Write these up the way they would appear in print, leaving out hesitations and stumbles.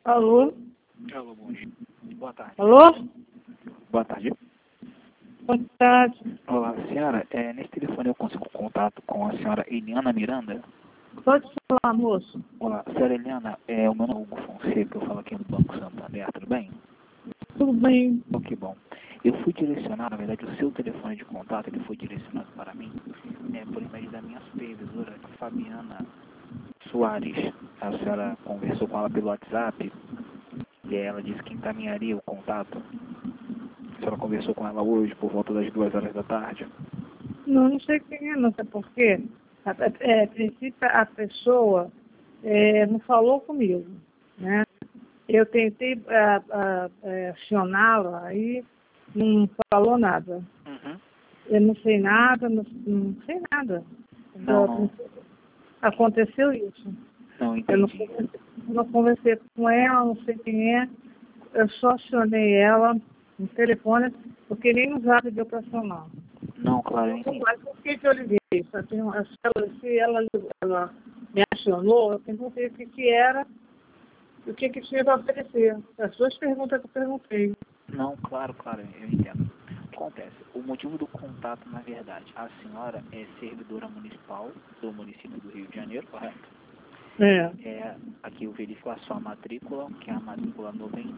Alô? Alô, bom dia. Boa tarde. Alô? Boa tarde. Boa tarde. Olá, senhora. Nesse telefone eu consigo contato com a senhora Eliana Miranda? Pode falar, moço. Olá, senhora Eliana, o meu nome é Hugo Fonseca, eu falo aqui no Banco Santander, tudo bem? Tudo bem? Oh, que bom. Eu fui direcionado, na verdade, o seu telefone de contato, ele foi direcionado para mim, por meio da minha supervisora, Fabiana Soares. A senhora conversou com ela pelo WhatsApp, e ela disse que encaminharia o contato. A senhora conversou com ela hoje, por volta das 2 horas da tarde? Não sei quem é, não sei por quê. A princípio, a pessoa não falou comigo, né? Eu tentei acioná-la, aí não falou nada. Uhum. Eu não sei nada, não sei nada. Não. Aconteceu isso. Não Eu entendi. não conversei com ela, não sei quem é. Eu só acionei ela no telefone, porque nem no zap deu para acionar. Não, claro, eu entendi. Mas por que eu liguei? Se ela me acionou, eu perguntei o que era, o que tinha para oferecer. As duas perguntas que eu perguntei. Não, claro, eu entendo. O que acontece? O motivo do contato, na verdade, a senhora é servidora municipal do município do Rio de Janeiro, correto? Aqui eu verifico a sua matrícula, que é a matrícula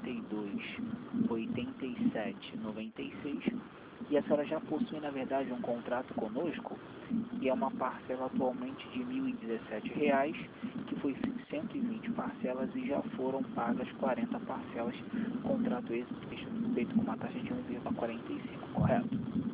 928796, e a senhora já possui, na verdade, um contrato conosco, que é uma parcela atualmente de R$ 1.017, que foi 120 parcelas e já foram pagas 40 parcelas, contrato esse feito com uma taxa de 1,45, correto?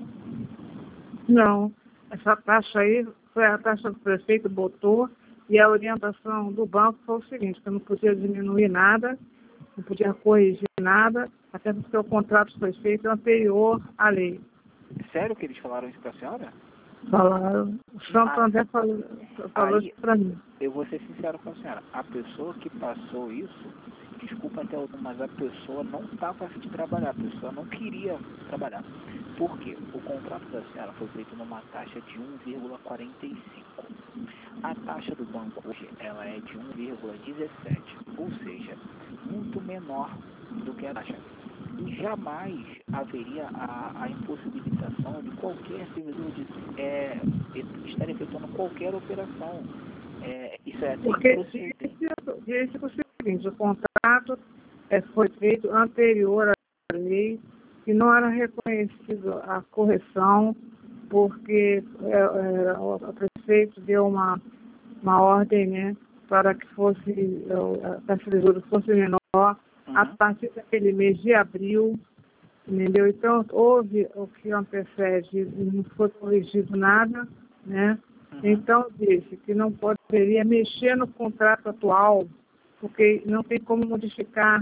Não, essa taxa aí foi a taxa que o prefeito botou, e a orientação do banco foi o seguinte, que eu não podia diminuir nada, não podia corrigir nada, até porque o contrato foi feito anterior à lei. Sério que eles falaram isso para a senhora? Falaram. O Santander falou isso para mim. Eu vou ser sincero com a senhora. A pessoa que passou isso, desculpa até o nome, mas a pessoa não estava a fim de trabalhar. A pessoa não queria trabalhar. Por quê? O contrato da senhora foi feito numa taxa de 1,45. A taxa do banco hoje ela é de 1,17. Ou seja, muito menor do que a taxa. E jamais haveria a impossibilitação de qualquer servidor de estar efetuando qualquer operação. Isso é até Porque improcedente. disse o seguinte, o contrato foi feito anterior à lei e não era reconhecido a correção, porque o prefeito deu uma ordem, né, para que a taxa de juros fosse menor a partir daquele mês de abril, entendeu? Então, houve o que antecede, não foi corrigido nada, né? Então, disse que não poderia mexer no contrato atual, porque não tem como modificar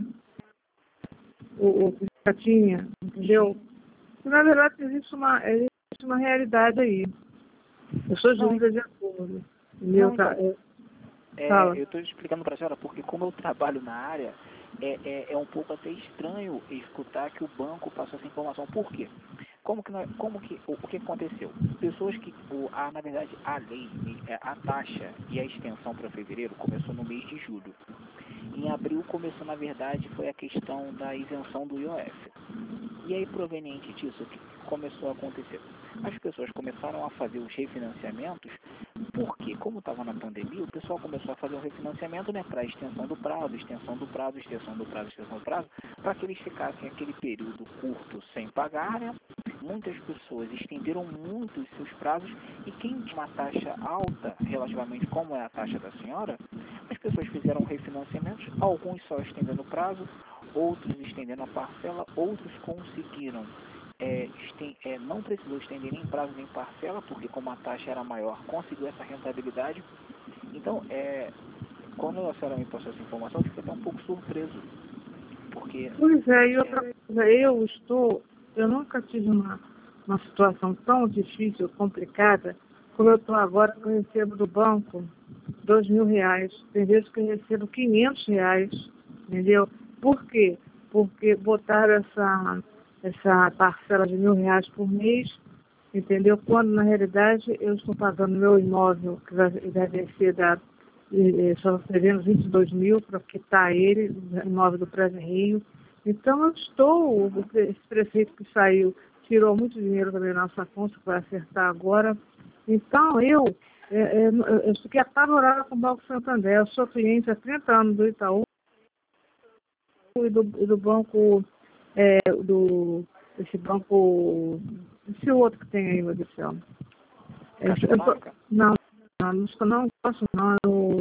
o que já tinha, entendeu? E, na verdade, existe uma realidade aí. Eu sou juíza de acordo, entendeu? Eu estou explicando para a senhora porque como eu trabalho na área, é um pouco até estranho escutar que o banco passou essa informação. Por quê? O que aconteceu? Pessoas que, na verdade, a lei, a taxa e a extensão para fevereiro começou no mês de julho. Em abril começou, na verdade, foi a questão da isenção do IOF. E aí, proveniente disso, o que começou a acontecer? As pessoas começaram a fazer os refinanciamentos, porque, como estava na pandemia, o pessoal começou a fazer o refinanciamento, né, para extensão do prazo, para que eles ficassem aquele período curto sem pagar, né? Muitas pessoas estenderam muito os seus prazos e quem tinha uma taxa alta, relativamente como é a taxa da senhora, as pessoas fizeram refinanciamentos, alguns só estendendo o prazo, outros estendendo a parcela, outros conseguiram, não precisou estender nem prazo nem parcela, porque como a taxa era maior, conseguiu essa rentabilidade. Então, quando a senhora me passou essa informação, eu fiquei até um pouco surpreso, porque... Pois é, e outra coisa, eu nunca tive uma situação tão difícil, complicada, como eu estou agora, que eu recebo do banco R$ 2.000. Tem vezes que eu recebo R$ 500, entendeu? Por quê? Porque botaram essa parcela de R$ 1.000 por mês, entendeu? Quando, na realidade, eu estou pagando meu imóvel, que vai vencer só devendo 22 mil para quitar ele, o imóvel do Prazer Rio. Então, esse prefeito que saiu tirou muito dinheiro também da nossa conta, para acertar agora. Então, eu fiquei apavorada com o Banco Santander. Eu sou cliente há 30 anos do Itaú e do banco, esse banco, esse outro que tem aí, meu Deus do céu. Não gosto não.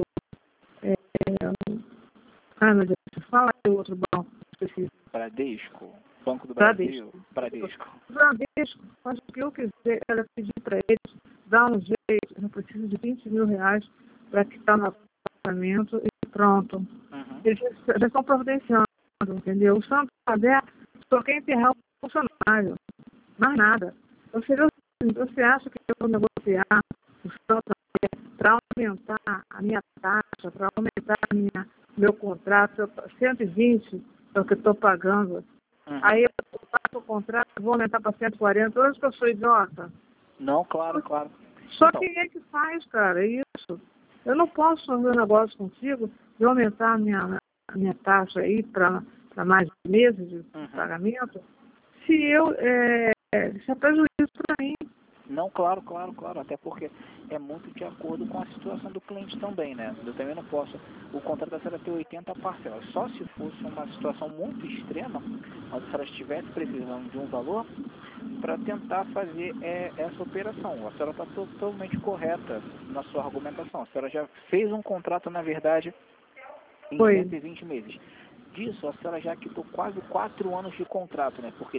Meu Deus, fala aí o outro banco específico. Bradesco, Banco do Brasil, Bradesco. Mas o que eu quiser era pedir para eles dar um jeito. Eu preciso de 20 mil reais para quitar no apartamento e pronto. Uhum. Eles já estão providenciando, entendeu? O Santander só quer enterrar o funcionário, mais nada. Você acha que eu vou negociar o Santander para aumentar a minha taxa, para aumentar meu contrato, 120 é o que eu estou pagando. Uhum. Aí eu faço o contrato, vou aumentar para 140. Hoje que eu sou idiota. Não, claro. Só então, quem é que faz, cara? É isso. Eu não posso fazer um negócio contigo de aumentar a minha taxa aí para mais meses de pagamento, se isso é prejuízo para mim. Não, claro. Até porque é muito de acordo com a situação do cliente também, né? Eu também não posso. O contrato da senhora ter 80 parcelas. Só se fosse uma situação muito extrema, onde a senhora estivesse precisando de um valor para tentar fazer essa operação. A senhora está totalmente correta na sua argumentação. A senhora já fez um contrato, na verdade, em 120 meses. Disso, a senhora já quitou quase 4 anos de contrato, né? Porque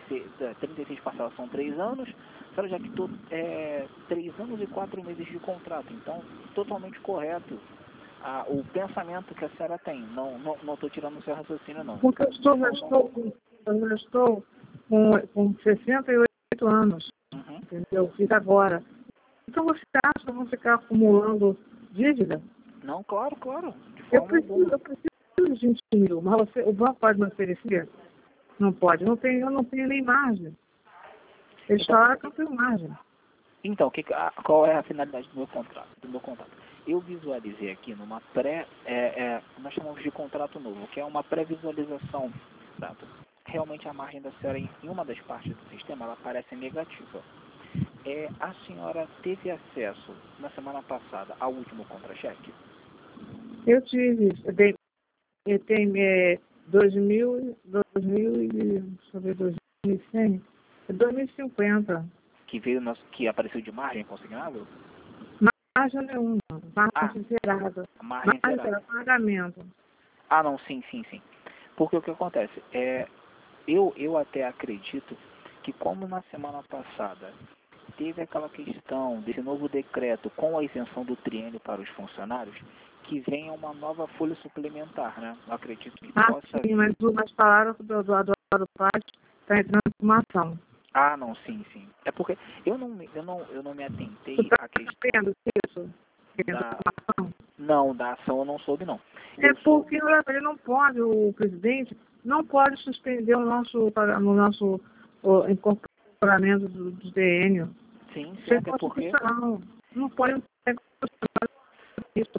36 parcelas são 3 anos, a senhora já quitou 3 anos e 4 meses de contrato. Então, totalmente correto o pensamento que a senhora tem. Não estou tirando o seu raciocínio, não. Porque eu já estou com 68 anos, entendeu? Fiz agora. Então, você acha que eu vou ficar acumulando dívida? Não, claro. Eu preciso de 20 mil, mas o banco pode me oferecer? Não pode. Eu não tenho nem margem. Eles falaram que eu tenho margem. Então, qual é a finalidade do meu contrato? Eu visualizei aqui numa nós chamamos de contrato novo, que é uma pré-visualização. Realmente a margem da senhora em uma das partes do sistema, ela parece negativa. A senhora teve acesso, na semana passada, ao último contra-cheque? Eu tive. Tem 2100, 2050. Que veio que apareceu de margem consignável? Margem nenhuma, margem zerada. Margem zerada. Pagamento. Não, sim. Porque o que acontece? Eu até acredito que como na semana passada teve aquela questão desse novo decreto com a isenção do triênio para os funcionários, que venha uma nova folha suplementar, né? Eu acredito que possa... Sim, mas falaram que o Eduardo Paz está entrando com uma ação. Não, sim. É porque eu não me atentei à questão isso? da ação, eu não soube, não. Porque ele não pode, o presidente não pode suspender o nosso incorporamento do DN. Sim, até porque... Não pode isso.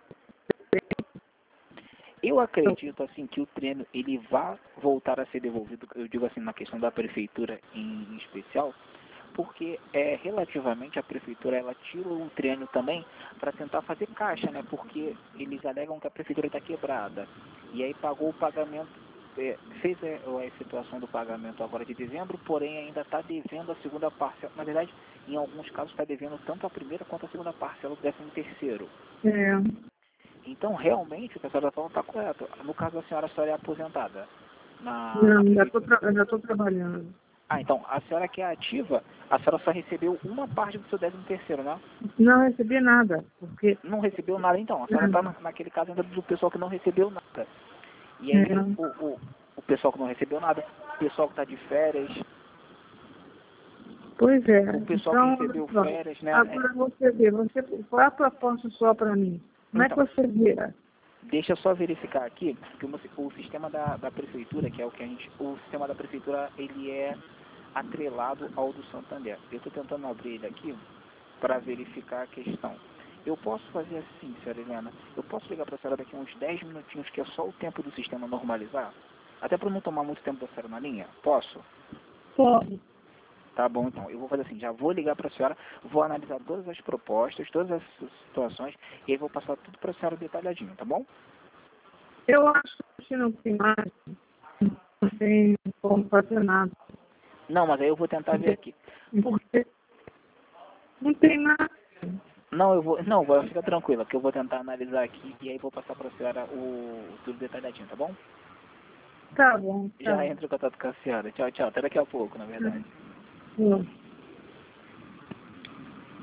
Eu acredito assim que o triênio ele vai voltar a ser devolvido, eu digo assim na questão da prefeitura em especial, porque relativamente a prefeitura ela tira o triênio também para tentar fazer caixa, né? Porque eles alegam que a prefeitura está quebrada e aí pagou o pagamento, fez a efetuação do pagamento agora de dezembro, porém ainda está devendo a segunda parcela. Na verdade, em alguns casos está devendo tanto a primeira quanto a segunda parcela do 13º. Então, realmente, o que a senhora falou está correto. No caso da senhora, a senhora é aposentada? Não, ainda estou trabalhando. Então, a senhora que é ativa, a senhora só recebeu uma parte do seu 13º, né? Não recebi nada, porque... Não recebeu nada, então. A senhora está naquele caso ainda do pessoal que não recebeu nada. E aí, o pessoal que não recebeu nada, o pessoal que está de férias... Pois é. O pessoal que recebeu férias, né? Agora você vê, qual é a proposta só para mim? Como é que você vira? Deixa eu só verificar aqui, que o sistema da prefeitura, que é o sistema da prefeitura, ele é atrelado ao do Santander. Eu estou tentando abrir ele aqui para verificar a questão. Eu posso fazer assim, senhora Helena, eu posso ligar para a senhora daqui a uns 10 minutinhos, que é só o tempo do sistema normalizar? Até para não tomar muito tempo da senhora na linha? Posso? Pode. Tá bom, então. Eu vou fazer assim, já vou ligar para a senhora, vou analisar todas as propostas, todas as situações, e aí vou passar tudo para a senhora detalhadinho, tá bom? Eu acho que não tem mais, não tem como fazer nada. Não, mas aí eu vou tentar ver aqui. Porque não tem nada. Não, eu vou. Não, vou ficar tranquila, que eu vou tentar analisar aqui e aí vou passar para a senhora tudo detalhadinho, tá bom? Tá bom, tá Já bom. entro em contato com a senhora. Tchau, tchau. Até daqui a pouco, na verdade. Hum.